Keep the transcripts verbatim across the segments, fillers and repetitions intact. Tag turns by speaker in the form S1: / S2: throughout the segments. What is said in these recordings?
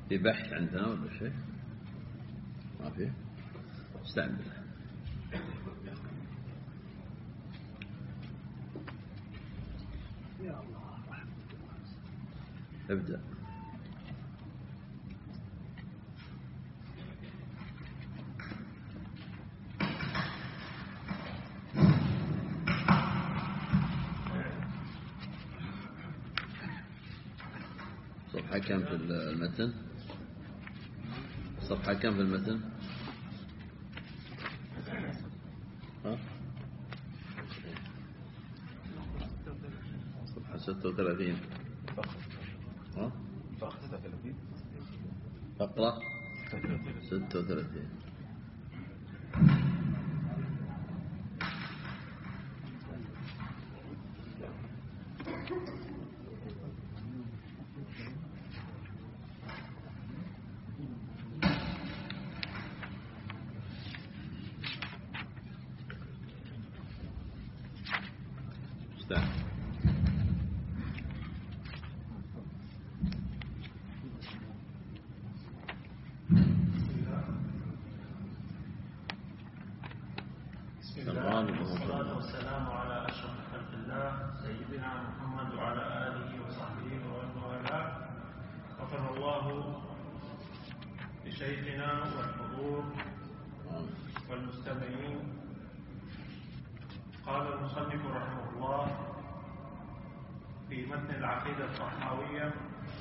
S1: في بحث عندنا ولا شيء؟ ما في. استعمل. يا الله ابدأ. صفحة كم في المتن؟ صفحة كم في المتن؟ ها؟ صفحة ستة وثلاثين. ها؟ اقرأ. ستة وثلاثين.
S2: والصلاة والسلام على أشرف خلق الله سيدنا محمد وعلى آله وصحبه ومن والاه. غفر الله لشيخنا والحضور والمستمعين. قال المصنف رحمه الله في متن العقيدة الطحاوية: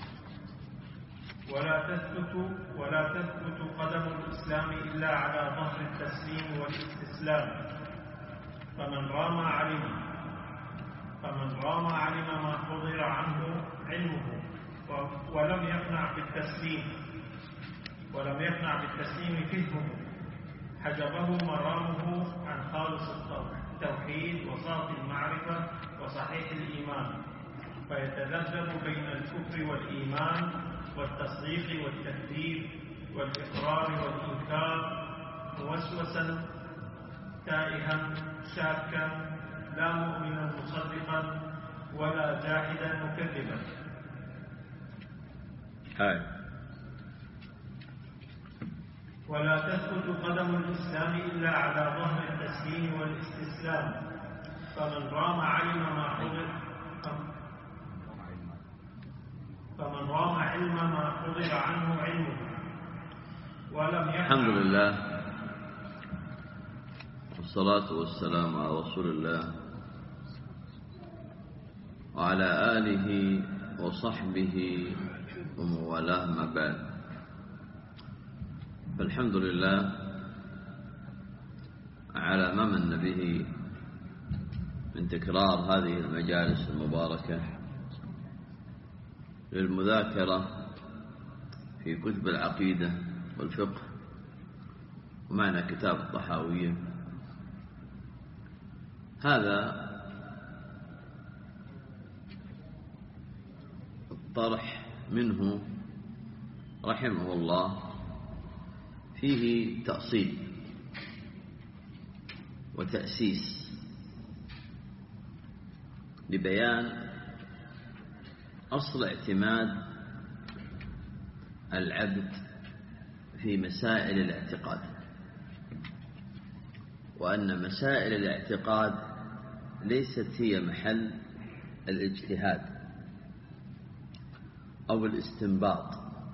S2: ولا تثبت ولا تثبت قدم الإسلام إلا على ظهر التسليم والاستسلام، فمن رام علم فمن رام علم ما حضر عنه علمه ولم يقنع بالتسليم ولم يقنع بالتسليم فهمه، حجبه مرامه عن خالص التوحيد وصافي المعرفة وصحيح الإيمان، فيتذبذب بين الكفر والإيمان والتصديق والتكذيب والإقرار والإنكار، موسوسا تائها شاكا، لا مؤمنا مصدقا ولا جاحدا مكذبا.
S1: هاي.
S2: ولا تثبت قدم الإسلام إلا على ظهر التسليم والاستسلام، فمن رام علم ما حضر فمن رام علم ما حضر عنه علمه ولم يقنع.
S1: الحمد لله والصلاة والسلام على رسول الله وعلى آله وصحبه ومن والاه، ما بعد. فالحمد لله على ما من به من تكرار هذه المجالس المباركة للمذاكرة في كتب العقيدة والفقه، ومعنى كتاب الطحاوية. هذا الطرح منه رحمه الله فيه تأصيل وتأسيس لبيان أصل اعتماد العبد في مسائل الاعتقاد، وأن مسائل الاعتقاد ليست هي محل الاجتهاد أو الاستنباط.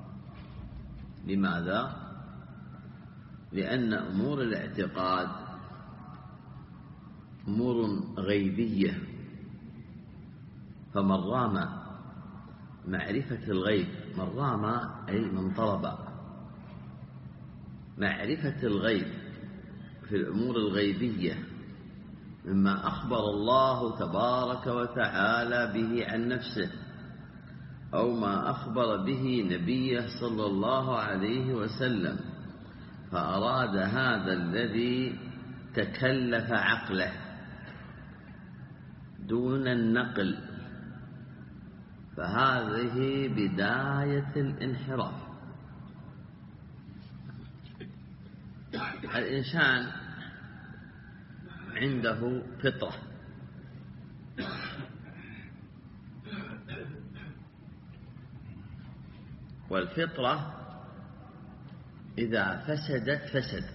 S1: لماذا؟ لأن أمور الاعتقاد أمور غيبية، فمن رام معرفة الغيب، من رام أي من طلب معرفة الغيب في الأمور الغيبية مما أخبر الله تبارك وتعالى به عن نفسه أو ما أخبر به نبيه صلى الله عليه وسلم، فأراد هذا الذي تكلف عقله دون النقل، فهذه بداية الانحراف. الإنسان عنده فطرة، والفطرة إذا فسدت فسد.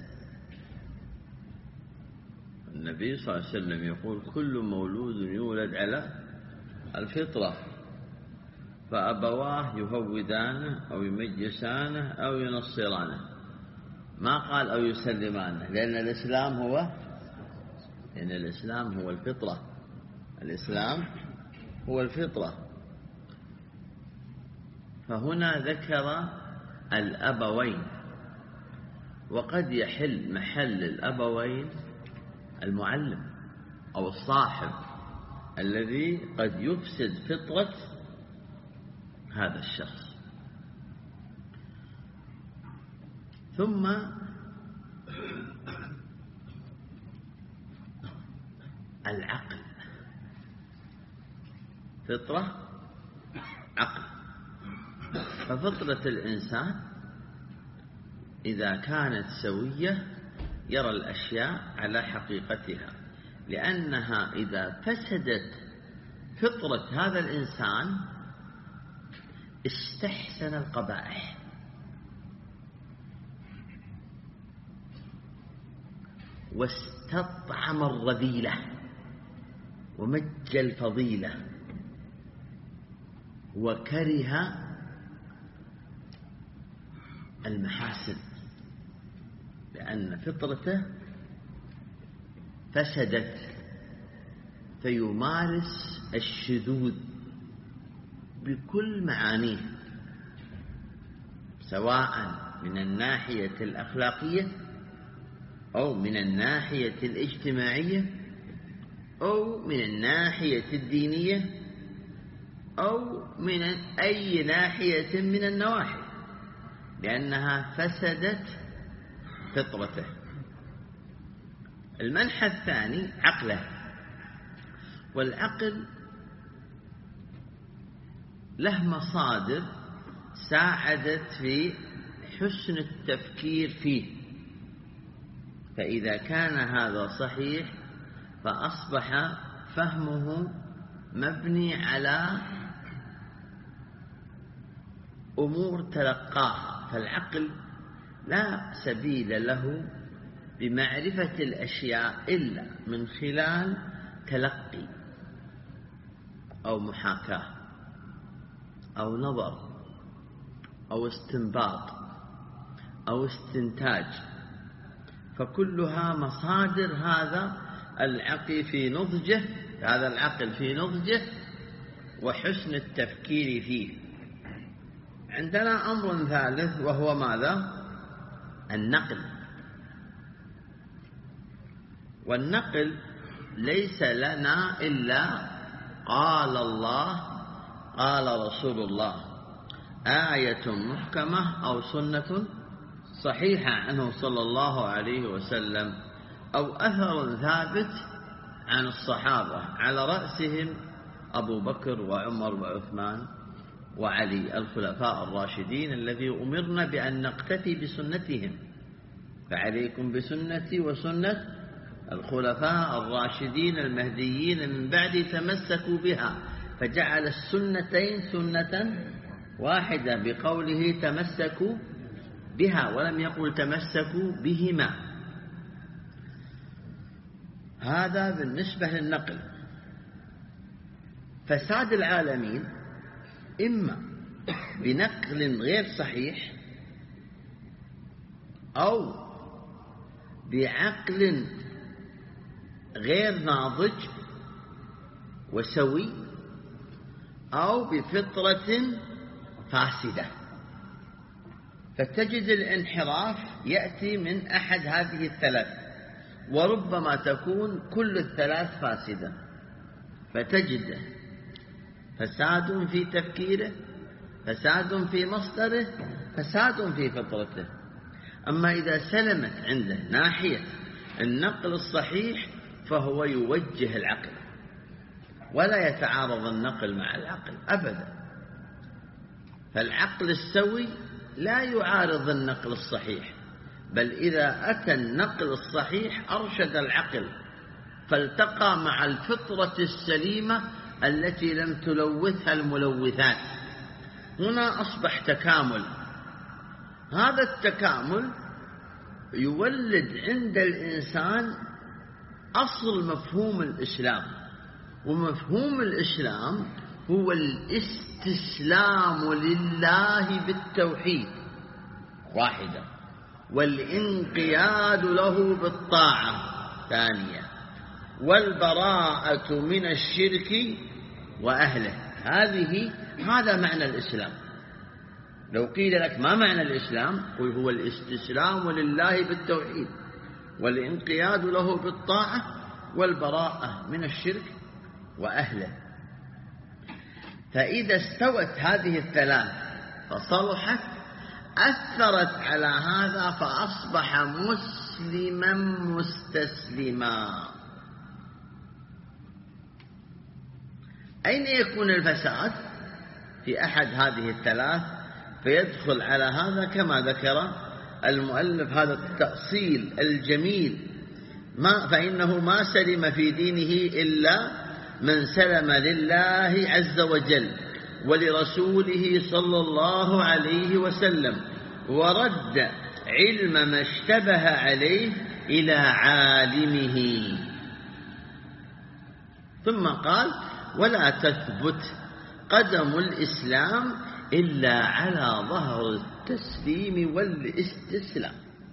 S1: النبي صلى الله عليه وسلم يقول كل مولود يولد على الفطرة فأبواه يهودانه أو يمجسانه أو ينصرانه، ما قال أو يسلمانه، لأن الإسلام هو لأن الإسلام هو الفطرة. الإسلام هو الفطرة. فهنا ذكر الأبوين، وقد يحل محل الأبوين المعلم أو الصاحب الذي قد يفسد فطرة هذا الشخص. ثم العقل، فطرة عقل. ففطرة الإنسان إذا كانت سوية يرى الأشياء على حقيقتها، لأنها إذا فسدت فطرة هذا الإنسان استحسن القبائح واستطعم الرذيلة ومج الفضيلة وكره المحاسن، لأن فطرته فسدت، فيمارس الشذوذ بكل معانيه، سواء من الناحية الأخلاقية أو من الناحية الاجتماعية أو من الناحية الدينية أو من أي ناحية من النواحي، لأنها فسدت فطرته. المنحى الثاني عقله، والعقل له مصادر ساعدت في حسن التفكير فيه، فإذا كان هذا صحيح فأصبح فهمه مبني على أمور تلقاها، فالعقل لا سبيل له بمعرفة الأشياء إلا من خلال تلقي أو محاكاة أو نظر أو استنباط أو استنتاج، فكلها مصادر هذا العقل في نضجه هذا العقل في نضجه وحسن التفكير فيه. عندنا أمر ثالث وهو ماذا؟ النقل. والنقل ليس لنا إلا قال الله قال رسول الله، آية محكمة أو سنة صحيحة عنه صلى الله عليه وسلم، أو أثر ثابت عن الصحابة على رأسهم أبو بكر وعمر وعثمان وعلي الخلفاء الراشدين الذي أمرنا بأن نقتفي بسنتهم، فعليكم بسنتي وسنة الخلفاء الراشدين المهديين من بعد تمسكوا بها، فجعل السنتين سنة واحدة بقوله تمسكوا بها، ولم يقل تمسكوا بهما. هذا بالنسبة للنقل. فساد العالمين إما بنقل غير صحيح أو بعقل غير ناضج وسوي أو بفطرة فاسدة، فتجد الانحراف يأتي من أحد هذه الثلاث، وربما تكون كل الثلاث فاسدة، فتجد فساد في تفكيره، فساد في مصدره، فساد في فطرته. أما إذا سلمت عنده ناحية النقل الصحيح فهو يوجه العقل، ولا يتعارض النقل مع العقل أبدا، فالعقل السوي لا يعارض النقل الصحيح، بل إذا أتى النقل الصحيح أرشد العقل فالتقى مع الفطرة السليمة التي لم تلوثها الملوثات. هنا أصبح تكامل هذا التكامل يولد عند الإنسان أصل مفهوم الإسلام، ومفهوم الإسلام هو الاستسلام لله بالتوحيد واحدة، والانقياد له بالطاعة ثانية، والبراءة من الشرك وأهله. هذه هذا معنى الإسلام. لو قيل لك ما معنى الإسلام، قل هو الاستسلام لله بالتوحيد، والانقياد له بالطاعة، والبراءة من الشرك وأهله. فإذا استوت هذه الثلاث فصلحت، أثرت على هذا فأصبح مسلما مستسلما. أين يكون الفساد؟ في أحد هذه الثلاث، فيدخل على هذا كما ذكر المؤلف هذا التأصيل الجميل، ما فإنه ما سلم في دينه إلا من سلم لله عز وجل ولرسوله صلى الله عليه وسلم، ورد علم ما اشتبه عليه إلى عالمه. ثم قال: ولا تثبت قدم الإسلام إلا على ظهر التسليم والاستسلام،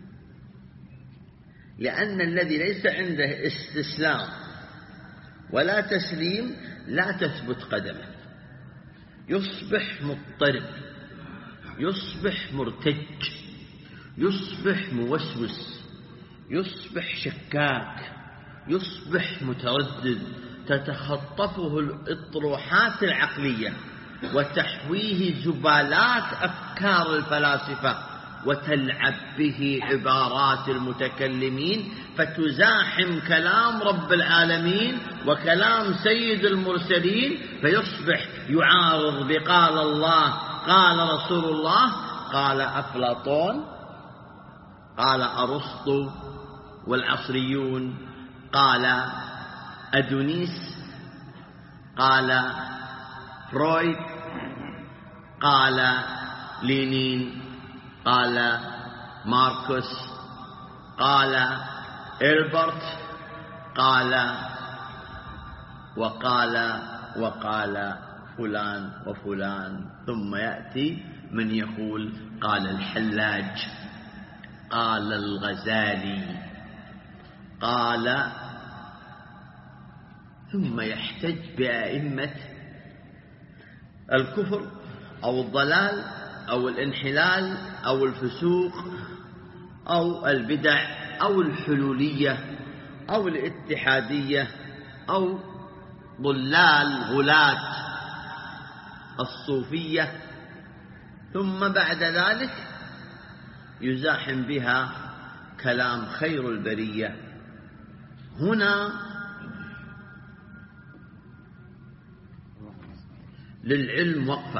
S1: لأن الذي ليس عنده استسلام ولا تسليم لا تثبت قدمه، يصبح مضطرب، يصبح مرتج، يصبح موسوس، يصبح شكاك، يصبح متردد، تتخطفه الإطروحات العقلية وتحويه زبالات أفكار الفلاسفة، وتلعب به عبارات المتكلمين، فتزاحم كلام رب العالمين وكلام سيد المرسلين، فيصبح يعارض بقال الله قال رسول الله، قال أفلاطون، قال أرسطو والعصريون، قال أدونيس، قال فرويد، قال لينين، قال ماركوس، قال إلبرت، قال وقال وقال فلان وفلان. ثم يأتي من يقول قال الحلاج، قال الغزالي، قال، ثم يحتج بأئمة الكفر أو الضلال أو الانحلال أو الفسوق أو البدع أو الحلولية أو الاتحادية أو ضلال غلاة الصوفية، ثم بعد ذلك يزاحم بها كلام خير البرية. هنا للعلم وقفة،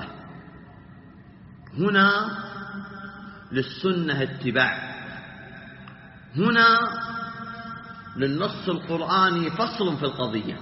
S1: هنا للسنة اتباع، هنا للنص القرآني فصل في القضية.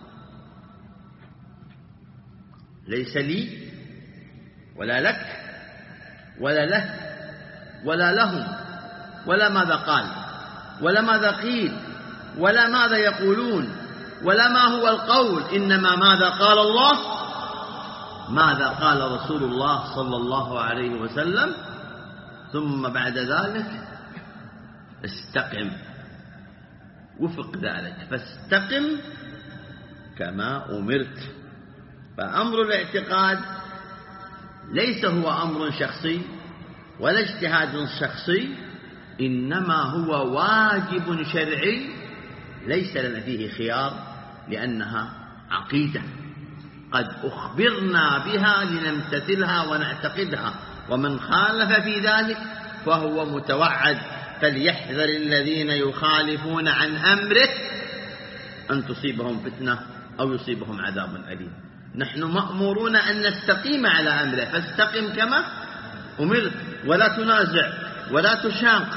S1: ليس لي ولا لك ولا له ولا لهم ولا ماذا قال ولا ماذا قيل ولا ماذا يقولون ولا ما هو القول، إنما ماذا قال الله، ماذا قال رسول الله صلى الله عليه وسلم. ثم بعد ذلك استقم وفق ذلك، فاستقم كما أمرت. فأمر الاعتقاد ليس هو أمر شخصي ولا اجتهاد شخصي، إنما هو واجب شرعي ليس لنا فيه خيار، لأنها عقيدة قد أخبرنا بها لنمتثلها ونعتقدها، ومن خالف في ذلك فهو متوعد. فليحذر الذين يخالفون عن أمره أن تصيبهم فتنة أو يصيبهم عذاب أليم. نحن مأمورون أن نستقيم على أمره، فاستقم كما أمرت ولا تنازع ولا تشاق.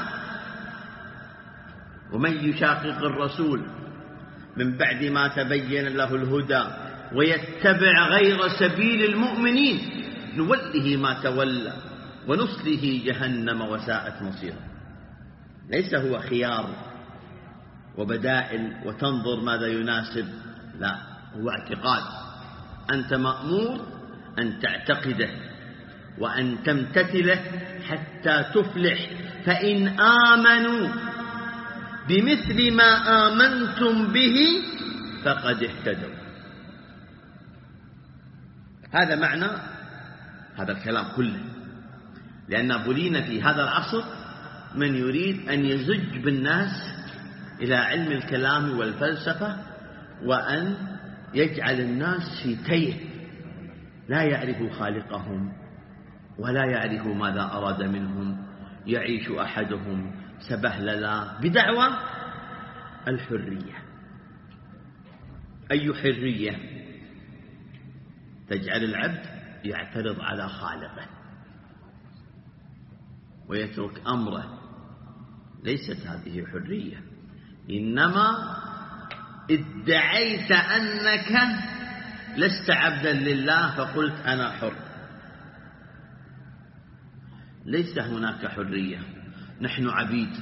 S1: ومن يشاقق الرسول من بعد ما تبين له الهدى ويتبع غير سبيل المؤمنين نوله ما تولى ونصله جهنم وساءت مصيره. ليس هو خيار وبدائل وتنظر ماذا يناسب، لا، هو اعتقاد. أنت مأمور أن تعتقده وأن تمتثله حتى تفلح. فإن آمنوا بمثل ما آمنتم به فقد اهتدوا. هذا معنى هذا الكلام كله، لأن بلينا في هذا العصر من يريد أن يزج بالناس إلى علم الكلام والفلسفة، وأن يجعل الناس في تيه، لا يعرف خالقهم ولا يعرف ماذا أراد منهم. يعيش أحدهم سبهللا بدعوى الحرية. أي حرية؟ تجعل العبد يعترض على خالقه ويترك أمره. ليست هذه حرية، إنما ادعيت أنك لست عبدا لله فقلت أنا حر. ليس هناك حرية، نحن عبيد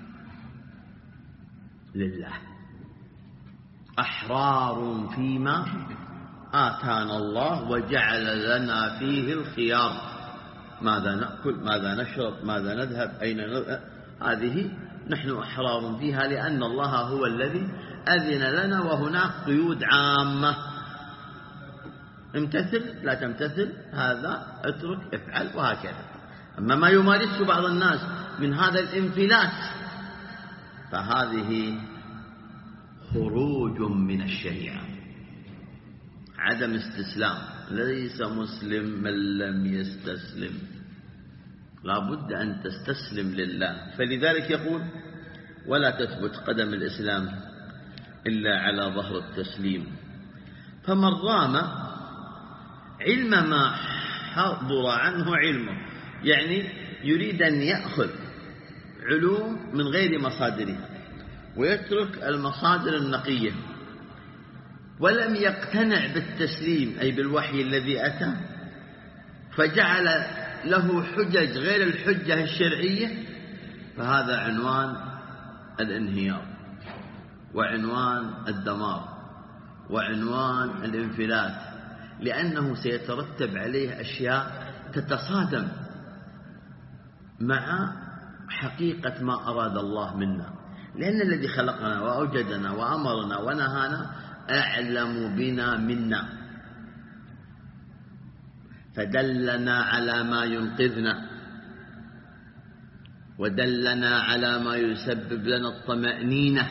S1: لله، أحرار فيما آتانا الله وجعل لنا فيه الخيار، ماذا نأكل، ماذا نشرب، ماذا نذهب، أين نذهب. هذه نحن أحرار فيها لأن الله هو الذي أذن لنا، وهناك قيود عامة. امتثل، لا تمتثل، هذا اترك، افعل، وهكذا. أما ما يمارسه بعض الناس من هذا الانفلات فهذه خروج من الشريعة، عدم استسلام. ليس مسلم من لم يستسلم، لا بد أن تستسلم لله. فلذلك يقول: ولا تثبت قدم الإسلام إلا على ظهر التسليم. فمن رام علم ما حضر عنه علمه، يعني يريد أن يأخذ علوم من غير مصادرها ويترك المصادر النقية، ولم يقتنع بالتسليم أي بالوحي الذي أتى، فجعل له حجج غير الحجة الشرعية، فهذا عنوان الانهيار وعنوان الدمار وعنوان الانفلات، لأنه سيترتب عليه أشياء تتصادم مع حقيقة ما أراد الله منا. لأن الذي خلقنا وأوجدنا وأمرنا ونهانا أعلم بنا منا، فدلنا على ما ينقذنا ودلنا على ما يسبب لنا الطمأنينة.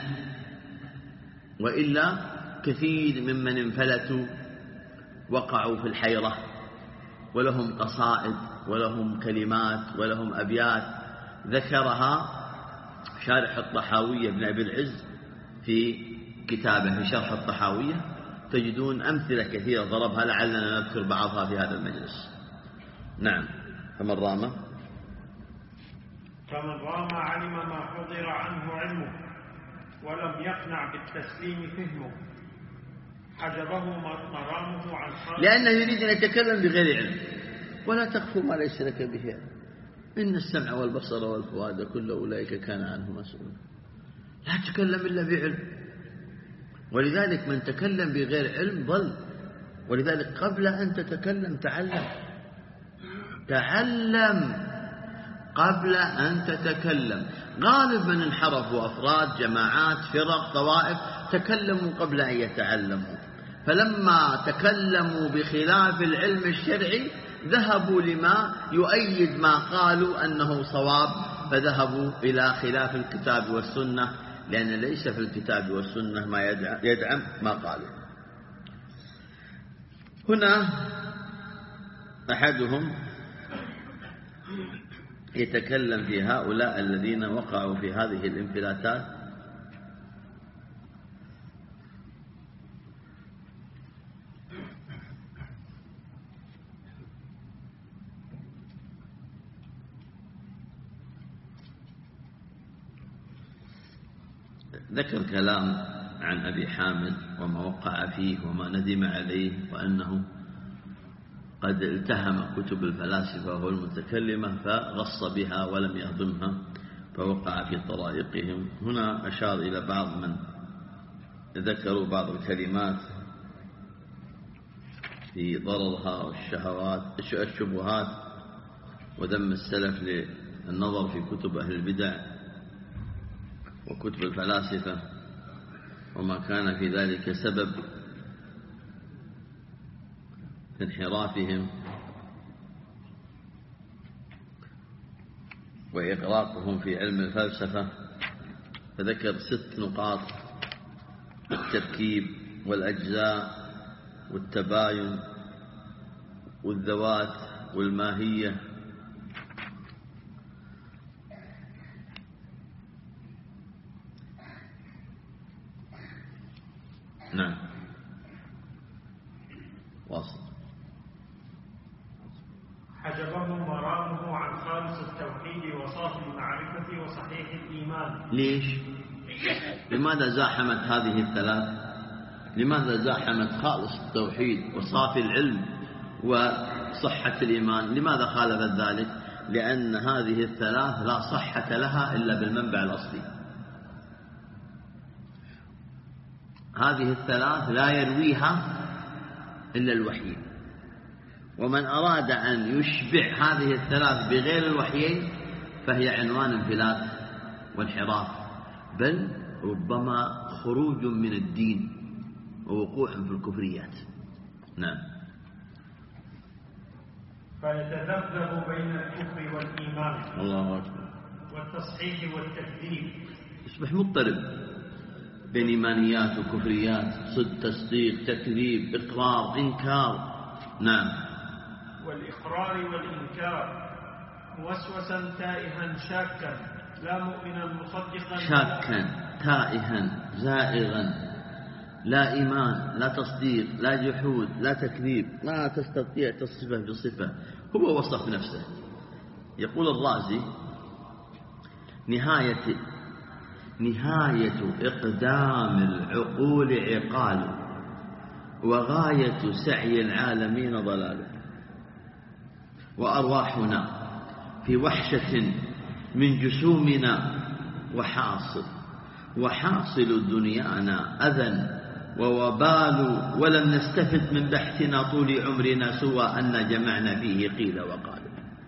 S1: وإلا كثير ممن انفلتوا وقعوا في الحيرة، ولهم قصائد ولهم كلمات ولهم أبيات ذكرها شارح الطحاوية ابن أبي العز في كتابه في شرح الطحاوية. تجدون أمثلة كثيرة ضربها، لعلنا نذكر بعضها في هذا المجلس. نعم. فمن رام
S2: فمن رام علم ما حضر عنه علمه ولم يقنع بالتسليم فهمه حجبه مرامه عن خالق،
S1: لأنه يريد أن يتكلم بغير علم. ولا تخف ما ليس لك به علم، إن السمع والبصر والفؤاد كل أولئك كان عنه مسؤولا. لا تتكلم إلا بعلم. ولذلك من تكلم بغير علم ضل. ولذلك قبل أن تتكلم تعلم تعلم قبل أن تتكلم. غالب من انحرفوا أفراد، جماعات، فرق، طوائف تكلموا قبل أن يتعلموا، فلما تكلموا بخلاف العلم الشرعي ذهبوا لما يؤيد ما قالوا أنه صواب، فذهبوا إلى خلاف الكتاب والسنة، لأن ليس في الكتاب والسنة ما يدعم ما قالوا. هنا أحدهم يتكلم في هؤلاء الذين وقعوا في هذه الانفلاتات ذكر كلام عن أبي حامد وما وقع فيه وما ندم عليه، وأنه قد التهم كتب الفلاسفة والمتكلمة فغص بها ولم يهضمها فوقع في طرائقهم. هنا أشار إلى بعض من ذكروا بعض الكلمات في ضررها والشهوات الشبهات وذم السلف للنظر في كتب أهل البدع وكتب الفلاسفة وما كان في ذلك سبب في انحرافهم وإغراقهم في علم الفلسفة، فذكر ست نقاط: التركيب والأجزاء والتباين والذوات والماهية نعم واصل.
S2: حجبه مرامه عن خالص التوحيد وصافي المعرفة وصحيح الإيمان.
S1: ليش؟ لماذا زاحمت هذه الثلاث؟ لماذا زاحمت خالص التوحيد وصافي العلم وصحة الإيمان؟ لماذا خالفت ذلك؟ لأن هذه الثلاث لا صحة لها إلا بالمنبع الأصلي. هذه الثلاث لا يرويها إلا الوحي، ومن أراد أن يشبع هذه الثلاث بغير الوحيين فهي عنوان انفلات وانحراف، بل ربما خروج من الدين ووقوع في الكفريات. نعم.
S2: فيتذبذب بين الكفر والإيمان
S1: الله أكبر
S2: والتصحيح والتكذيب،
S1: يصبح مضطرب بين إيمانيات وكفريات، صدق تصديق تكذيب إقرار إنكار. نعم.
S2: والإقرار والإنكار موسوسا تائها شاكا لا مؤمنا مصدقا،
S1: شاكا تائها زائغا، لا إيمان لا تصديق لا جحود لا تكذيب، لا تستطيع تصفه بصفة. هو وصف نفسه. يقول الرازي: نهاية نهاية إقدام العقول عقال، وغاية سعي العالمين ضلال، وأرواحنا في وحشة من جسومنا، وحاصل وحاصل دنيانا أذى ووبال، ولم نستفد من بحثنا طول عمرنا سوى أن جمعنا فيه قيل وقال.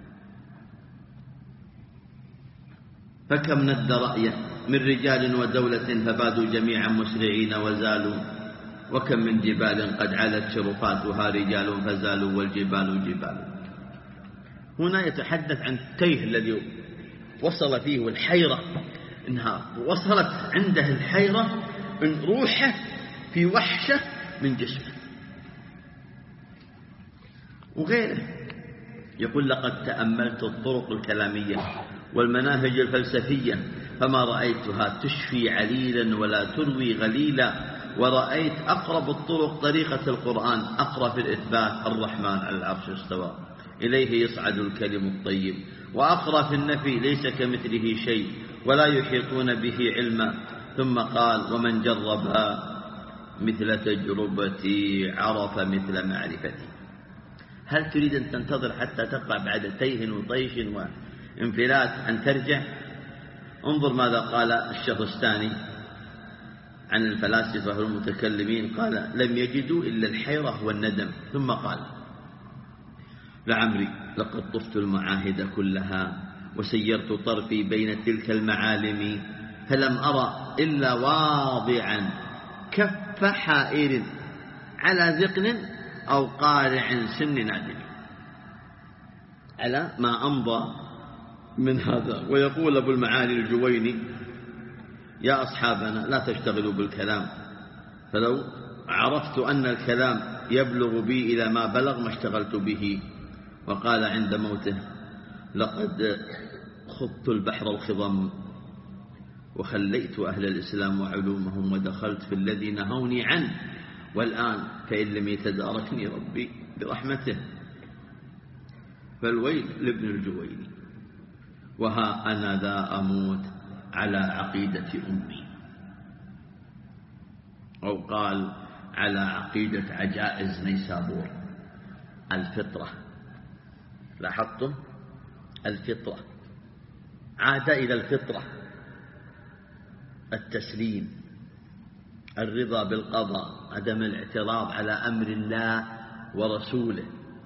S1: فكم ند رأيه من رجال ودولة فبادوا جميعا مسرعين وزالوا، وكم من جبال قد علت شرفاتها رجال فزالوا والجبال جبال. هنا يتحدث عن التيه الذي وصل فيه والحيرة، انها وصلت عنده الحيرة من روحه في وحشة من جسمه وغيره. يقول: لقد تأملت الطرق الكلامية والمناهج الفلسفية فما رأيتها تشفي عليلا ولا تروي غليلا، ورأيت أقرب الطرق طريقة القرآن، أقرب في الإثبات الرحمن على العرش استوى إليه يصعد الكلم الطيب، وأقرب في النفي ليس كمثله شيء ولا يحيطون به علما. ثم قال: ومن جربها مثل تجربتي عرف مثل معرفتي. هل تريد أن تنتظر حتى تقع بعد تيه وطيش وانفلات أن ترجع؟ انظر ماذا قال الشهرستاني عن الفلاسفة والمتكلمين. قال: لم يجدوا إلا الحيرة والندم. ثم قال: لعمري لقد طفت المعاهد كلها وسيرت طرفي بين تلك المعالم، فلم أرى إلا واضعا كف حائر على ذقن أو قارع سن نادم، على ما أمضى من هذا. ويقول أبو المعالي الجويني: يا أصحابنا لا تشتغلوا بالكلام، فلو عرفت أن الكلام يبلغ بي إلى ما بلغ ما اشتغلت به. وقال عند موته: لقد خضت البحر الخضم وخليت أهل الإسلام وعلومهم ودخلت في الذي نهوني عنه، والآن فإن لم يتداركني ربي برحمته فالويل لابن الجويني، وها أنا ذا أموت على عقيدة أمي، أو قال على عقيدة عجائز نيسابور. الفطرة. لاحظتم؟ الفطرة عاد إلى الفطرة، التسليم، الرضا بالقضاء، عدم الاعتراض على أمر الله ورسوله،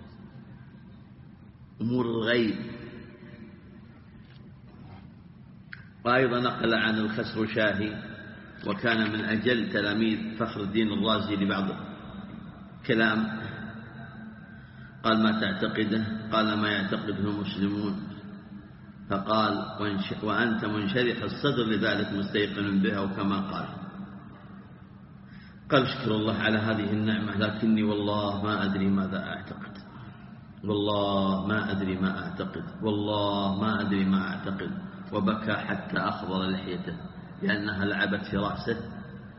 S1: أمور الغيب. وأيضا نقل عن الخسرشاهي، وكان من أجل تلاميذ فخر الدين الرازي لبعض كلام، قال: ما تعتقده؟ قال: ما يعتقده المسلمون. فقال: وأنت منشرح الصدر لذلك مستيقن بها، وكما قال قال: اشكر الله على هذه النعمة، لكني والله ما أدري ماذا أعتقد، والله ما أدري ما أعتقد، والله ما أدري ما أعتقد. وبكى حتى أخضر لحيته، لأنها لعبت في رأسه،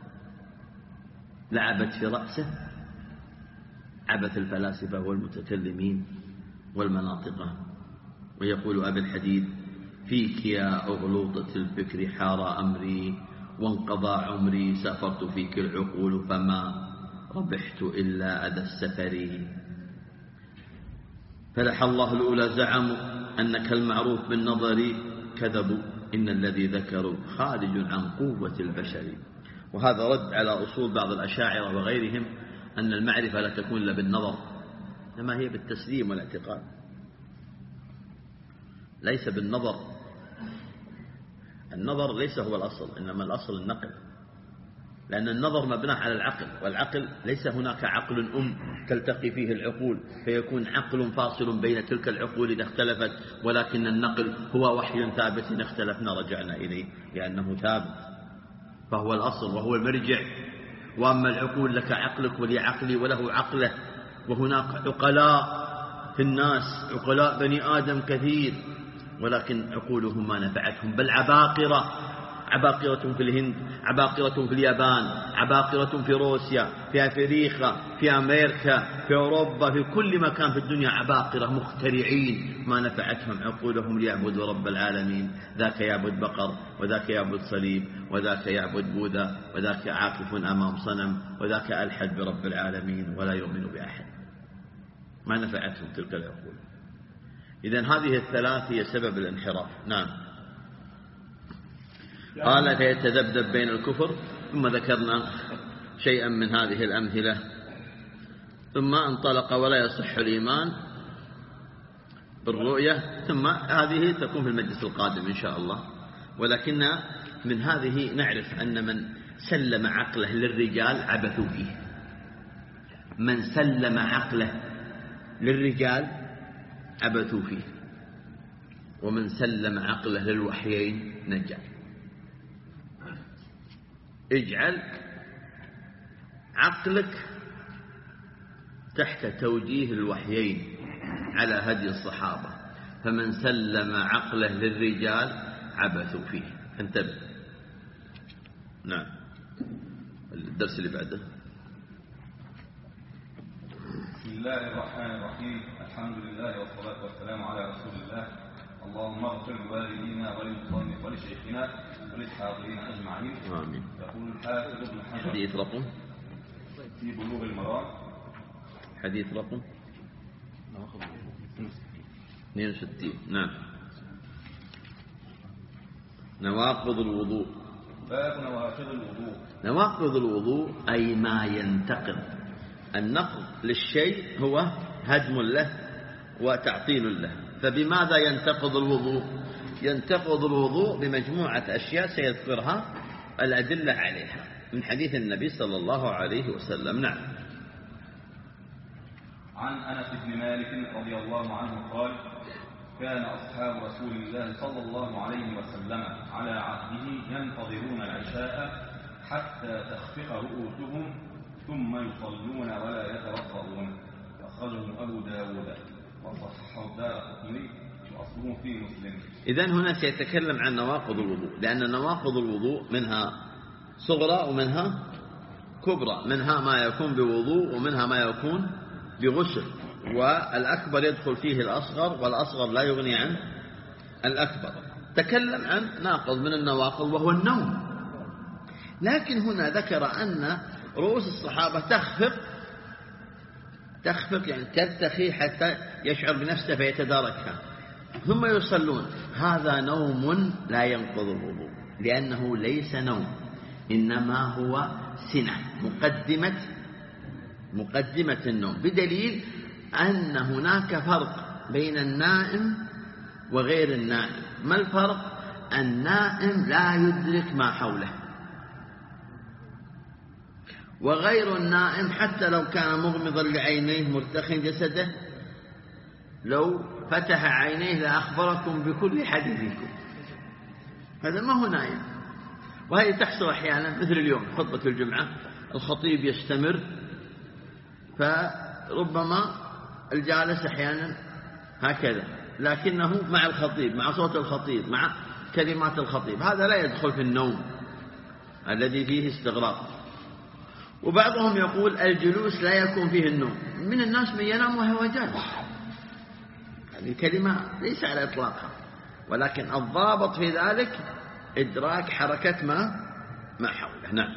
S1: لعبت في رأسه عبث الفلاسفة والمتكلمين والمناطقة. ويقول أبي الحديد: فيك يا أغلوطة الفكر حار أمري، وانقضى عمري، سافرت فيك العقول فما ربحت إلا أدى السفر. فلح الله الأولى زعموا أنك المعروف بالنظر، كذبوا، إن الذي ذكروا خارج عن قوة البشر. وهذا رد على أصول بعض الأشاعرة وغيرهم أن المعرفة لا تكون إلا بالنظر، إنما هي بالتسليم والاعتقاد، ليس بالنظر. النظر ليس هو الأصل، إنما الأصل النقل، لأن النظر مبنى على العقل، والعقل ليس هناك عقل أم تلتقي فيه العقول فيكون عقل فاصل بين تلك العقول إذا اختلفت، ولكن النقل هو وحي ثابت، إن اختلفنا رجعنا إليه لأنه ثابت، فهو الأصل وهو المرجع. وأما العقول، لك عقلك ولي عقلي وله عقله، وهناك عقلاء في الناس، عقلاء بني آدم كثير، ولكن عقولهم ما نفعتهم، بل عباقرة، عباقرة في الهند، عباقرة في اليابان، عباقرة في روسيا، في أفريقيا، في أمريكا، في أوروبا، في كل مكان في الدنيا عباقرة مخترعين ما نفعتهم عقولهم ليعبدوا رب العالمين. ذاك يعبد بقر، وذاك يعبد صليب، وذاك يعبد بوذا، وذاك عاكف أمام صنم، وذاك ألحد برب العالمين ولا يؤمن بأحد، ما نفعتهم تلك العقول. إذن هذه الثلاث هي سبب الانحراف. نعم. قال: فيتذبذب بين الكفر، ثم ذكرنا شيئا من هذه الأمثلة، ثم انطلق: ولا يصح الإيمان بالرؤية، ثم هذه تكون في المجلس القادم إن شاء الله. ولكن من هذه نعرف أن من سلم عقله للرجال عبثوا فيه، من سلم عقله للرجال عبثوا فيه، ومن سلم عقله للوحيين نجا. اجعل عقلك تحت توجيه الوحيين على هدي الصحابة، فمن سلم عقله للرجال عبثوا فيه. انتبه. نعم. الدرس اللي بعده.
S3: بسم الله الرحمن الرحيم، الحمد لله والصلاة والسلام على رسول الله. اللهم اغفر لوالدينا وللمصنف ولشيخنا وللحاضرين أجمعين.
S1: آمين.
S3: يقول الحافظ ابن حجر
S1: حديث رقم
S3: في بلوغ المرام،
S1: حديث رقم اثنين وستين. نعم. نواقض الوضوء.
S3: باب نواقض الوضوء.
S1: نواقض الوضوء أي ما ينتقض. النقض للشيء هو هدم له وتعطيل له. فبماذا ينتقض الوضوء؟ ينتقض الوضوء بمجموعة أشياء سيذكرها الأدلة عليها من حديث النبي صلى الله عليه وسلم. نعم.
S3: عن أنس بن مالك رضي الله عنه قال: كان أصحاب رسول الله صلى الله عليه وسلم على عهده ينتظرون العشاء حتى تخفق رؤوسهم ثم يصلون ولا يتوضؤون. أخرجه أبو داود وصححه الدارقطني وأصله في مسلم.
S1: إذن هنا سيتكلم عن نواقض الوضوء، لأن نواقض الوضوء منها صغرى ومنها كبرى، منها ما يكون بوضوء ومنها ما يكون بغسل، والأكبر يدخل فيه الأصغر، والأصغر لا يغني عن الأكبر. تكلم عن ناقض من النواقض وهو النوم، لكن هنا ذكر أن رؤوس الصحابة تخفق تخفق يعني ترتخي حتى يشعر بنفسه فيتداركها، ثم يصلون. هذا نوم لا ينقض الوضوء، لأنه ليس نوم، إنما هو سنة، مقدمة مقدمة النوم، بدليل أن هناك فرق بين النائم وغير النائم. ما الفرق؟ النائم لا يدرك ما حوله، وغير النائم حتى لو كان مغمضا لعينيه مرتخي جسده لو فتح عينيه لأخبركم بكل حديثكم، هذا ما هو نائم. وهذه تحصل أحيانا، مثل اليوم خطبة الجمعة الخطيب يستمر، فربما الجالس أحيانا هكذا، لكنه مع الخطيب، مع صوت الخطيب، مع كلمات الخطيب، هذا لا يدخل في النوم الذي فيه استغراق. وبعضهم يقول الجلوس لا يكون فيه النوم، من الناس من ينام وهو جالس، هذه كلمة ليس على إطلاقها، ولكن الضابط في ذلك إدراك حركة ما ما حوله. نعم.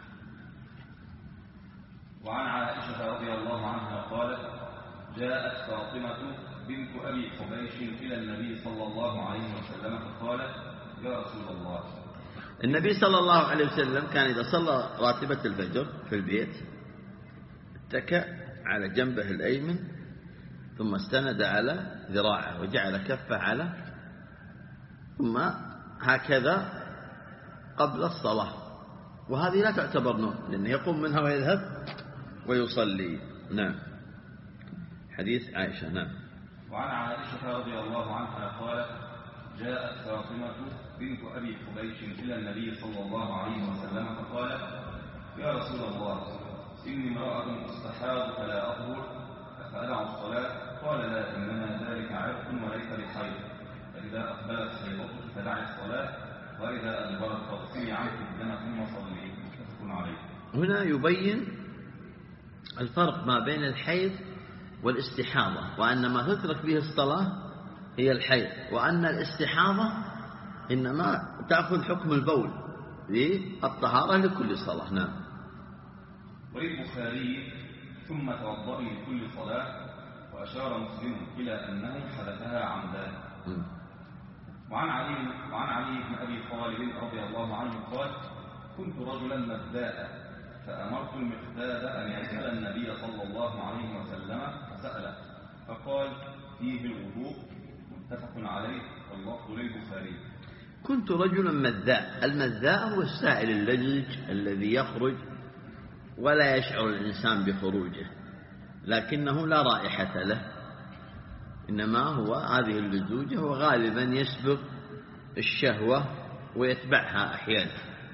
S3: وعن عائشة رضي الله عنها قالت: جاءت فاطمة بنت أبي حبيش إلى النبي صلى الله عليه وسلم فقالت: يا رسول الله.
S1: النبي صلى الله عليه وسلم كان إذا صلى راتبة الفجر في البيت اتكأ على جنبه الأيمن، ثم استند على ذراعه وجعل كفه على، ثم هكذا قبل الصلاة، وهذه لا تعتبر نوم، لأنه يقوم منها ويذهب ويصلي. نعم. حديث عائشة. نعم.
S3: وعن عائشة رضي الله عنها قالت: جاءت فاطمة بنت أبي حبيش إلى النبي صلى الله عليه وسلم فقالت: يا رسول الله، إني امرأة استحاض فلا أطهر، أفأدع الصلاة؟ قال: لا، إنما ذلك عرق وليس بحيض، فإذا أقبلت حيضتك فدعي الصلاة، وإذا أدبرت فاغسلي عنك الدم ثم صلي. متفق عليه.
S1: هنا يبين الفرق ما بين الحيض والاستحاضة، وأن ما تترك به الصلاة هي الحيض، وأن الاستحاضة إنما تأخذ حكم البول للطهارة لكل صلاة. نعم.
S3: وللبخاري: ثم توضئي لكل صلاة، وأشار مسلم إلى أنه حدثها عن ذلك. وعن علي وعن علي بن أبي طالب رضي الله عنه قال: كنت رجلا مبداء، فأمرت المقداد أن يسأل النبي صلى الله عليه وسلم فسأله، فقال: فيه الوضوء. متفق عليه، واللفظ للبخاري.
S1: كنت رجلا مذاء. المذاء هو السائل اللجج الذي يخرج ولا يشعر الإنسان بخروجه، لكنه لا رائحة له، إنما هو هذه اللزوجة هو غالبا يسبق الشهوة ويتبعها أحيانا.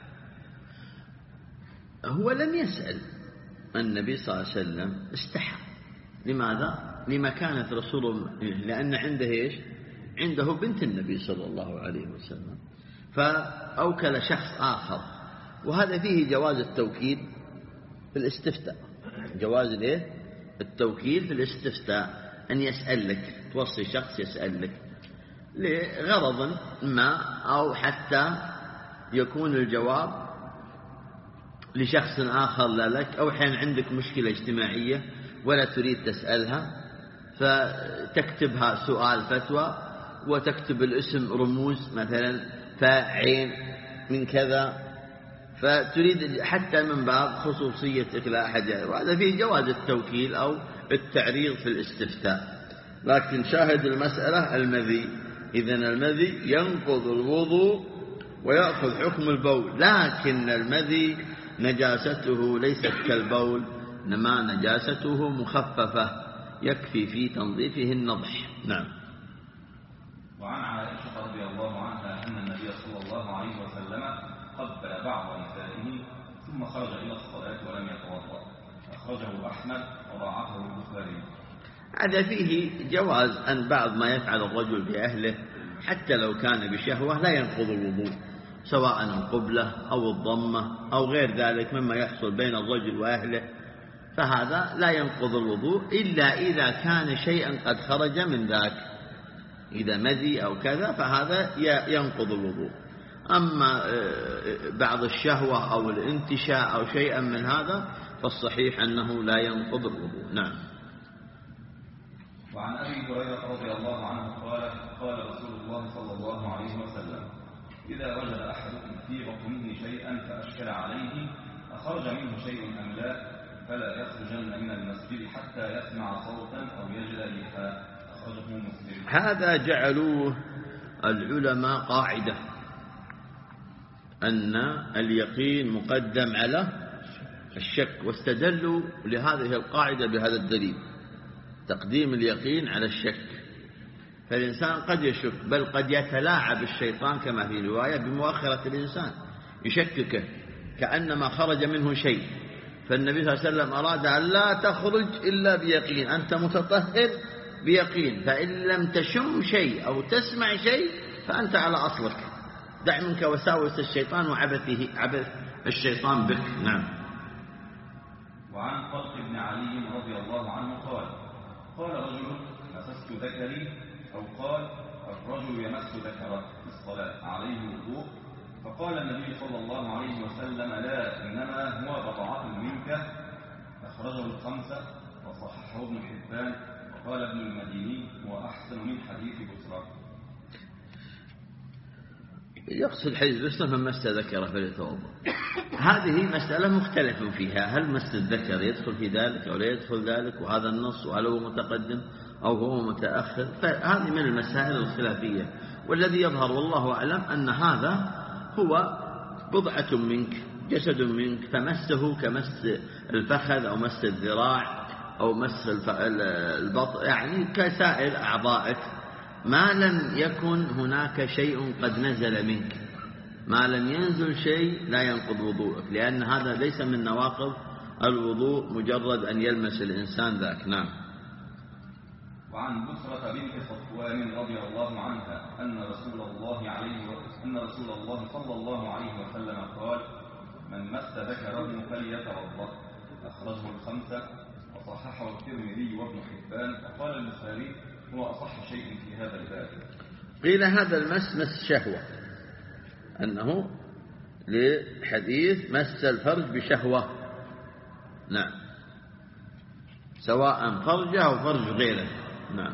S1: هو لم يسأل النبي صلى الله عليه وسلم، استحى. لماذا؟ لمكانة رسول الله، لأن عنده إيش؟ عنده بنت النبي صلى الله عليه وسلم، فأوكل شخص آخر، وهذا فيه جواز التوكيل في الاستفتاء. جواز الايه؟ التوكيل في الاستفتاء، أن يسأل لك، توصي شخص يسأل لك لغرض ما، أو حتى يكون الجواب لشخص آخر لا لك، أو حين عندك مشكلة اجتماعية ولا تريد تسألها، فتكتبها سؤال فتوى، وتكتب الاسم رموز مثلا فعين من كذا، فتريد حتى من باب خصوصيتك لا أحد، وهذا فيه جواز التوكيل أو التعريض في الاستفتاء. لكن شاهد المسألة المذي، إذن المذي ينقض الوضوء ويأخذ حكم البول، لكن المذي نجاسته ليست كالبول، إنما نجاسته مخففة يكفي في تنظيفه النضح. نعم.
S3: وعن عائشة رضي الله عنها أن النبي صلى الله عليه وسلم قبل بعض نسائه ثم خرج إلى الصلاة ولم يتوضأ، أخرجه أحمد وضاعفه البخاري.
S1: هذا فيه جواز أن بعض ما يفعل الرجل بأهله حتى لو كان بشهوة لا ينقض الوضوء، سواء القبلة أو الضمة أو غير ذلك مما يحصل بين الرجل وأهله، فهذا لا ينقض الوضوء إلا إذا كان شيئا قد خرج من ذاك، إذا مذي أو كذا فهذا ينقض الوضوء. أما بعض الشهوة أو الانتشاء أو شيئا من هذا فالصحيح أنه لا ينقض الوضوء. نعم.
S3: وعن أبي هريرة رضي الله عنه قال قال رسول الله صلى الله عليه وسلم إذا وجد أحدكم في بطنه شيئا فأشكل عليه أخرج منه شيء أم لا فلا يخرجن من المسجد حتى يسمع صوتا أو يجد ريحا. أخرجه مسلم.
S1: هذا جعلوه العلماء قاعدة أن اليقين مقدم على الشك، واستدلوا لهذه القاعدة بهذا الدليل، تقديم اليقين على الشك. فالإنسان قد يشك، بل قد يتلاعب الشيطان كما في رواية بمؤخرة الإنسان، يشككه كأنما خرج منه شيء، فالنبي صلى الله عليه وسلم أراد أن لا تخرج إلا بيقين، أنت متطهر بيقين، فإن لم تشم شيء أو تسمع شيء فأنت على أصلك، دع منك وساوس الشيطان وعبثه عبث الشيطان بك. نعم.
S3: وعن طلق بن علي رضي الله عنه قال قال رجل مسست ذكري، أو قال الرجل يمس ذكره في الصلاة عليه وضوء، فقال النبي صلى الله عليه وسلم لا، إنما هو بضعة منك. أخرجه الخمسة وصححه ابن حبان، وقال ابن المديني هو أحسن من حديث بسرى.
S1: يقصد حديث بسرى من مس ذكره فليتوضأ. هذه مسألة مختلف فيها، هل مس الذكر يدخل في ذلك أو لا يدخل ذلك، وهذا النص وهل هو متقدم أو هو متأخر، فهذه من المسائل الخلافية. والذي يظهر والله أعلم أن هذا هو بضعة منك، جسد منك، فمسه كمس الفخذ أو مس الذراع أو مس البطن، يعني كسائر أعضائك، ما لم يكن هناك شيء قد نزل منك، ما لم ينزل شيء لا ينقض وضوءك، لأن هذا ليس من نواقض الوضوء مجرد أن يلمس الإنسان ذاك. نعم.
S3: وعن بسرة بنت صفوان رضي الله عنها أن رسول الله عليه أن رسول الله صلى الله عليه وسلم قال من مس ذكره فليتوضأ. أخرجه الخمسة وصححه الترمذي وابن حبان، وقال البخاري هو أصح شيء في هذا الباب.
S1: قيل هذا المس مس شهوة، أنه لحديث مس الفرج بشهوة. نعم، سواء فرجه أو فرج غيره. نعم.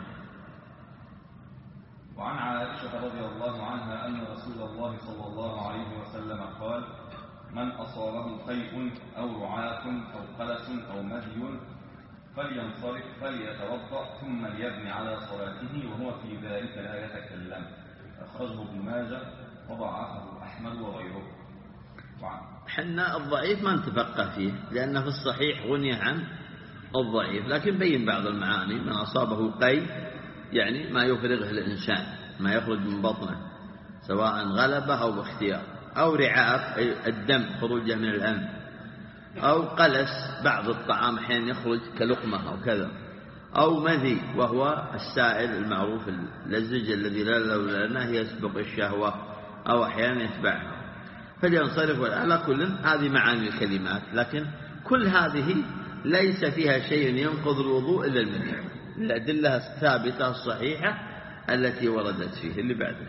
S3: وعن عائشة رضي الله عنها أن رسول الله صلى الله عليه وسلم قال من أصابه قيء أو رعاة أو قلس أو مدي فلينصرف فليتوضأ ثم ليبني على صلاته وهو في ذلك لا يتكلم. أخرجه ابن ماجه وضعفه أحمد وغيره.
S1: حنا الضعيف ما نتفقه فيه، لأنه في الصحيح غني عن الضعيف، لكن بين بعض المعاني. من أصابه قيء يعني ما يفرغه الإنسان، ما يخرج من بطنه سواء غلبة أو باختيار، أو رعاف أي الدم خروجه من الأنف، أو قلس بعض الطعام أحيانا يخرج كلقمة أو كذا، أو مذي وهو السائل المعروف اللزج الذي لا لولا يسبق الشهوة أو أحيانا يتبعها، فلينصرف. على كل هذه معاني الكلمات، لكن كل هذه ليس فيها شيء ينقض الوضوء إلا المنع، الأدلة الثابتة الصحيحة التي وردت فيه. اللي بعده.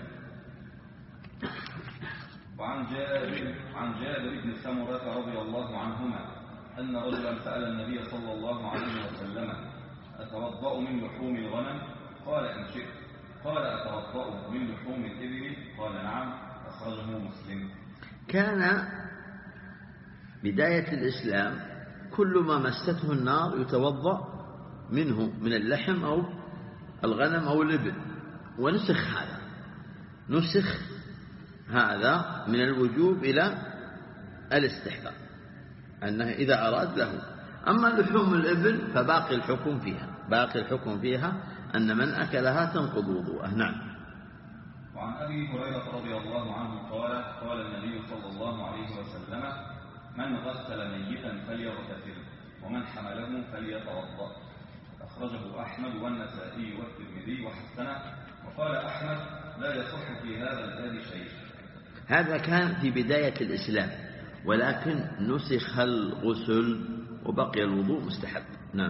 S3: وعن جابر عن جابر بن سمرة رضي الله عنهما أن رجلا سأل النبي صلى الله عليه وسلم أتوضأ من لحوم الغنم؟ قال إن شئت. قال أتوضأ من لحوم الإبل؟ قال نعم. أخرجه مسلم.
S1: كان بداية الإسلام كل ما مسته النار يتوضأ منه من اللحم أو الغنم أو الإبل، ونسخ هذا نسخ هذا من الوجوب إلى الاستحباب، أنه إذا أراد له. أما لحوم الإبل فباقي الحكم فيها باقي الحكم فيها أن من أكلها تنقض وضوءه. نعم.
S3: وعن أبي هريرة رضي الله عنه قال قال النبي صلى الله عليه وسلم من غسل ميتا فليغتسل ومن حمله فليتوضأ. أخرجه أحمد والنسائي والترمذي وحسنه، وقال أحمد لا يصح في هذا الباب شيء.
S1: هذا كان في بداية الإسلام، ولكن نسخ الغسل وبقي الوضوء مستحب. نعم.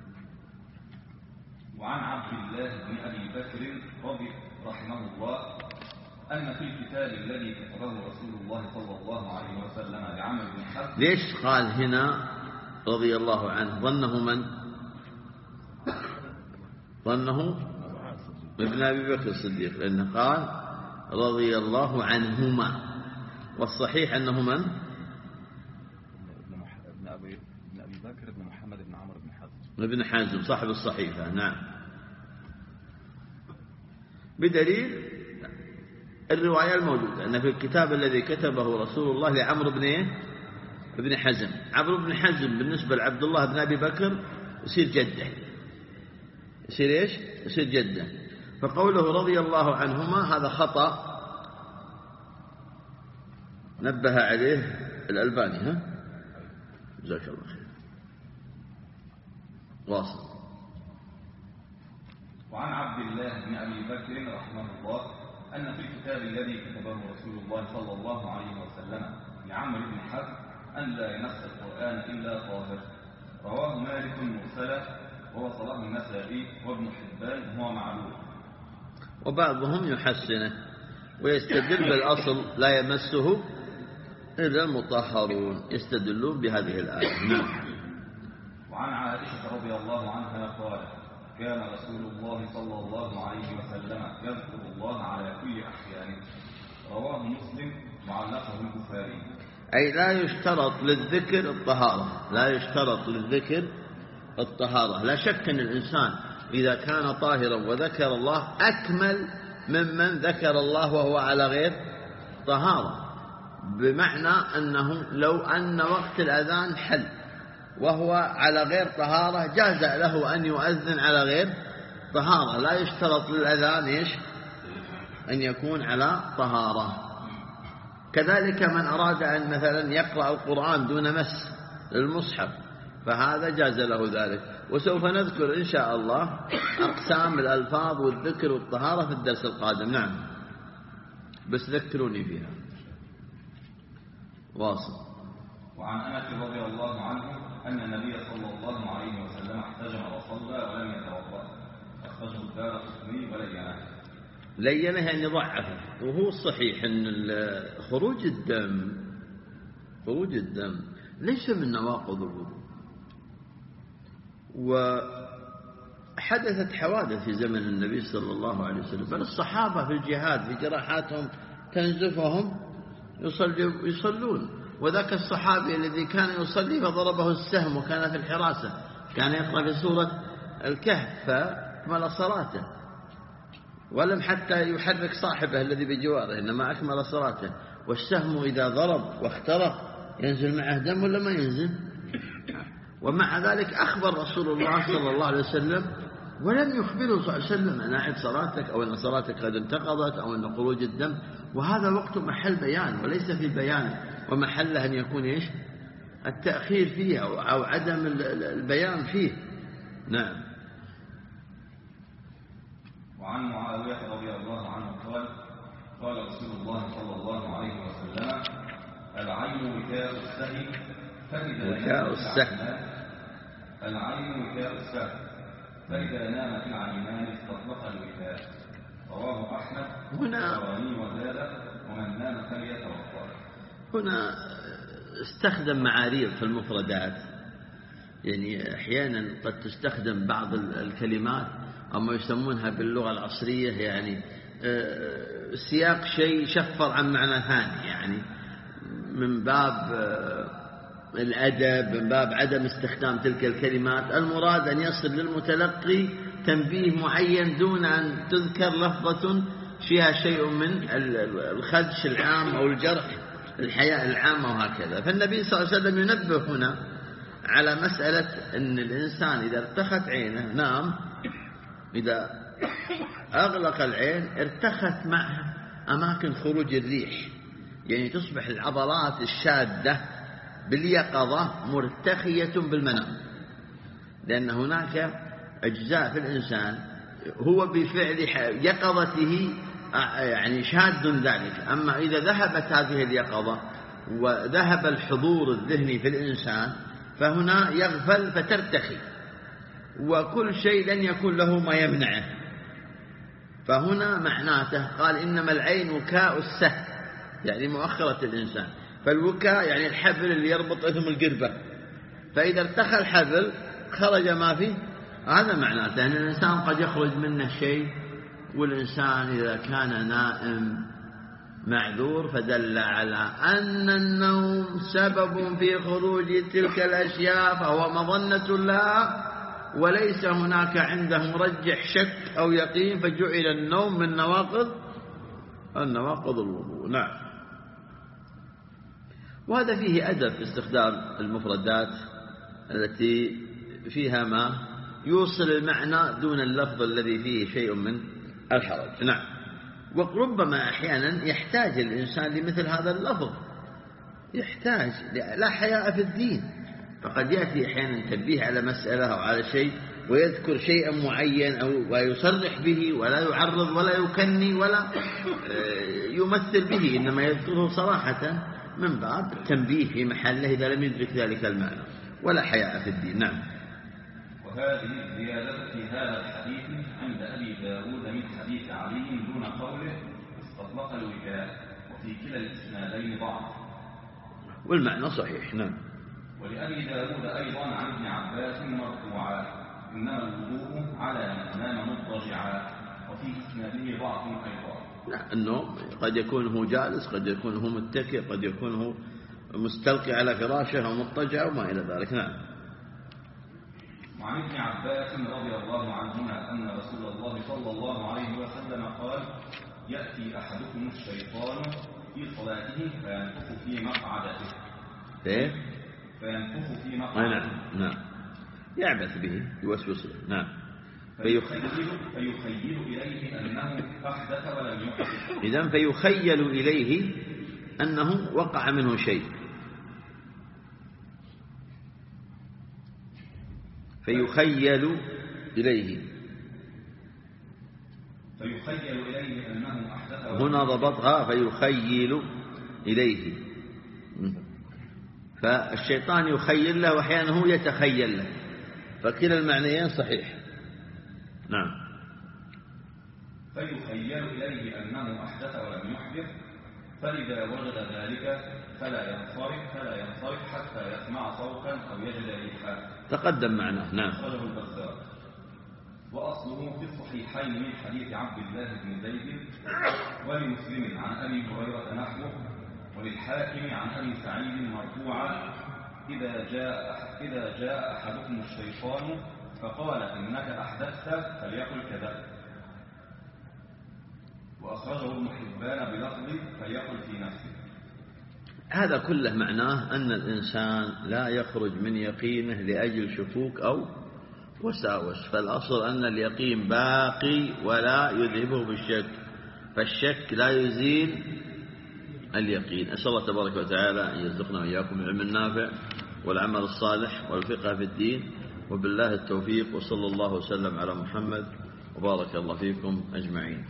S3: وعن عبد الله بن أبي بكر رضي رحمه الله أن في الكتاب الذي كتبه رسول الله صلى الله عليه وسلم لعمرو بن حزم.
S1: ليش قال هنا رضي الله عنه؟ ظنه من؟ ظنه ابن أبي بكر الصديق، لأنه قال رضي الله عنهما، والصحيح أنه من؟
S3: ابن أبي ابن أبي بكر ابن محمد بن عمرو بن حزم
S1: ابن حزم صاحب الصحيفة. نعم، بدليل الرواية الموجودة أن في الكتاب الذي كتبه رسول الله لعمرو بن إيه؟ ابن حزم. عمرو بن حزم بالنسبة لعبد الله بن أبي بكر يصير جده، يصير إيش؟ يصير جده. فقوله رضي الله عنهما هذا خطأ نبه عليه الألباني. ها جزاك الله خير. واصل.
S3: وعن عبد الله بن أبي بكر رحمه الله أن في الكتاب الذي كتبه رسول الله صلى الله عليه وسلم لعمرو بن حزم أن لا يمس القرآن إلا طاهر. رواه مالك مرسلا ووصله النسائي وابن حبان وهو معلول.
S1: وبعضهم يحسنه ويستدل بالأصل لا يمسه إلا المطهرون، يستدلون بهذه الآية. نعم.
S3: وعن عائشة رضي الله عنها قالت كان رسول الله صلى الله عليه وسلم يذكر الله على كل أحيانه. رواه مسلم معلقه البخاري.
S1: أي لا يشترط للذكر الطهارة، لا يشترط للذكر الطهارة. لا شك أن الإنسان إذا كان طاهرا وذكر الله أكمل ممن ذكر الله وهو على غير طهارة، بمعنى أنه لو أن وقت الأذان حل وهو على غير طهارة جاز له أن يؤذن على غير طهارة. لا يشترط للأذان إيش؟ أن يكون على طهارة. كذلك من أراد أن مثلا يقرأ القرآن دون مس للمصحف فهذا جاز له ذلك. وسوف نذكر إن شاء الله أقسام الألفاظ والذكر والطهارة في الدرس القادم. نعم، بس ذكروني فيها. واصل.
S3: وعن أنس رضي الله عنه أن النبي صلى الله عليه وسلم احتجم وصلى ولم يتوضأ. أخرجه الدارقطني ولينه.
S1: لينه يعني ضعفه. وهو الصحيح أن خروج الدم خروج الدم ليس من نواقض الوضوء. وحدثت حوادث في زمن النبي صلى الله عليه وسلم، بل الصحابة في الجهاد في جراحاتهم تنزفهم يصلون. وذاك الصحابي الذي كان يصلي فضربه السهم وكان في الحراسة كان يقرأ في سورة الكهف فأكمل صلاته، ولم حتى يحرك صاحبه الذي بجواره، إنما أكمل صلاته. والسهم إذا ضرب واخترق ينزل معه دم ولا ما ينزل؟ ومع ذلك أخبر رسول الله صلى الله عليه وسلم ولم يخبره صلى الله عليه وسلم أن أعد صلاتك أو أن صلاتك قد انتقضت أو أن خروج الدم. وهذا وقت محل بيان وليس في بيان، ومحله أن يكون إيش؟ التأخير فيه أو عدم البيان فيه. نعم.
S3: وعن معاوية رضي الله عنه قال قال رسول الله صلى الله عليه وسلم العين وكاء السهم فإذا
S1: وكاء السهم
S3: العين وكاء السهم فإذا نام في العينان استطلق الوكاء. رواه أحمد
S1: هنا
S3: وزاد ومن نام فليتوضأ.
S1: هنا استخدم معاريض في المفردات، يعني أحيانا قد تستخدم بعض الكلمات أو ما يسمونها باللغة العصرية يعني سياق شيء شفر عن معنى ثاني، يعني من باب الأدب، من باب عدم استخدام تلك الكلمات. المراد أن يصل للمتلقي تنبيه معين دون أن تذكر لفظة فيها شيء من الخدش العام أو الجرح الحياء العامة وهكذا. فالنبي صلى الله عليه وسلم ينبه هنا على مسألة أن الإنسان إذا ارتخت عينه نام، إذا أغلق العين ارتخت معها أماكن خروج الريح، يعني تصبح العضلات الشادة باليقظة مرتخية بالمنام، لأن هناك أجزاء في الإنسان هو بفعل يقظته يعني شاد ذلك. أما إذا ذهبت هذه اليقظة وذهب الحضور الذهني في الإنسان فهنا يغفل فترتخي، وكل شيء لن يكون له ما يمنعه. فهنا معناته قال إنما العين وكاء السهم، يعني مؤخرة الإنسان. فالوكاء يعني الحبل اللي يربط إثم القربة، فإذا ارتخى الحبل خرج ما فيه هذا معناته أن الإنسان قد يخرج منه شيء، والإنسان إذا كان نائم معذور فدل على أن النوم سبب في خروج تلك الأشياء فهو مظنة لها، وليس هناك عنده مرجح شك أو يقين، فجعل النوم من نواقض النواقض الوضوء. نعم. وهذا فيه أدب في استخدام المفردات التي فيها ما يوصل المعنى دون اللفظ الذي فيه شيء من الحرج. نعم. وربما أحيانا يحتاج الإنسان لمثل هذا اللفظ، يحتاج، لا حياء في الدين، فقد يأتي أحيانا تنبيه على مسألة أو على شيء ويذكر شيئا معين أو ويصرح به ولا يعرض ولا يكني ولا يمثل به، إنما يذكره صراحة من باب التنبيه في محله إذا لم يدرك ذلك المعنى، ولا حياء في الدين. نعم.
S3: وهذه الزيادة في هذا الحديث عند أبي داود من حديث علي دون قوله استطلق الوجاء، وفي كلا الإسنادين ضعف،
S1: والمعنى صحيح. نعم.
S3: ولأبي داود أيضا عن ابن عباس مرفوعا إنما الوضوء على من نام مضطجعا، وفي إسناده ضعف أيضا.
S1: لا، النوم قد يكون هو جالس، قد يكون هو متكئ، قد يكون هو مستلقي على فراشه أو مضطجع وما إلى ذلك. نعم.
S3: وعن ابن عباس رضي الله عنهما أن رسول الله صلى الله عليه وسلم قال يأتي أحدكم الشيطان في صلاته فينفخ في مقعدته
S1: إيه؟
S3: فينفخ في مقعدته.
S1: نعم. نعم. يعبث به، يوسوس له. نعم.
S3: فيخيل, فيخيل إليه أنه أحدث ولم يحدث.
S1: إذن فيخيل إليه أنه وقع منه شيء، فيخيل إليه
S3: فيخيل إليه أنه أحدث.
S1: هنا ضبطها فيخيل إليه، فالشيطان يخيل له وأحيانا هو يتخيل له، فكلا المعنيين صحيح. نعم.
S3: فيخيل إليه أنه أحدث ولم يحدث، فإذا وجد ذلك فلا ينصرف فلا ينصرف حتى يسمع صوتا أو يجد ريحا.
S1: تقدم معناه. نعم.
S3: أخرجه البزار. وأصله في الصحيحين من حديث عبد الله بن زيد، ولمسلم عن أبي هريرة نحوه، وللحاكم عن أبي سعيد مرفوعا إذا جاء إذا جاء أحدكم الشيطان فقال إنك أحدثت فليقل كذا. وأخرجه ابن حبان بلفظ فليقل في نفسه.
S1: هذا كله معناه أن الإنسان لا يخرج من يقينه لأجل شكوك أو وساوس، فالأصل أن اليقين باقي ولا يذهبه بالشك، فالشك لا يزيل اليقين. أسأل الله تبارك وتعالى أن يرزقنا وإياكم العلم النافع والعمل الصالح والفقه في الدين، وبالله التوفيق، وصلى الله وسلم على محمد وبارك الله فيكم أجمعين.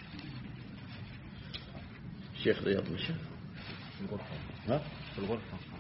S1: الشيخ رياض مشى في الغرفة. ها؟ في الغرفة.